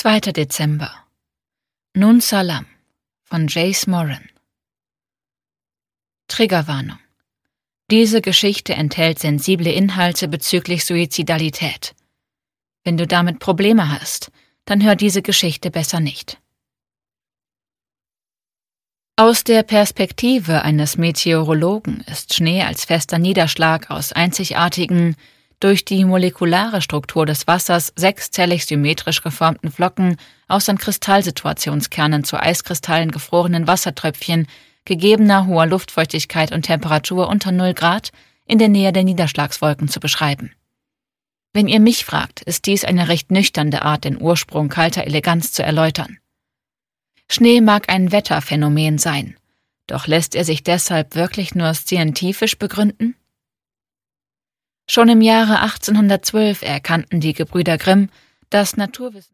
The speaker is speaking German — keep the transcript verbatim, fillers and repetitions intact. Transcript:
zweiter Dezember. Nun Salam von Jace Moran. Triggerwarnung. Diese Geschichte enthält sensible Inhalte bezüglich Suizidalität. Wenn du damit Probleme hast, dann hör diese Geschichte besser nicht. Aus der Perspektive eines Meteorologen ist Schnee als fester Niederschlag aus einzigartigen, durch die molekulare Struktur des Wassers sechszellig symmetrisch geformten Flocken aus an Kristallsituationskernen zu Eiskristallen gefrorenen Wassertröpfchen gegebener hoher Luftfeuchtigkeit und Temperatur unter null Grad in der Nähe der Niederschlagswolken zu beschreiben. Wenn ihr mich fragt, ist dies eine recht nüchterne Art, den Ursprung kalter Eleganz zu erläutern. Schnee mag ein Wetterphänomen sein, doch lässt er sich deshalb wirklich nur scientifisch begründen? Schon im Jahre achtzehnhundertzwölf erkannten die Gebrüder Grimm, dass Naturwissenschaften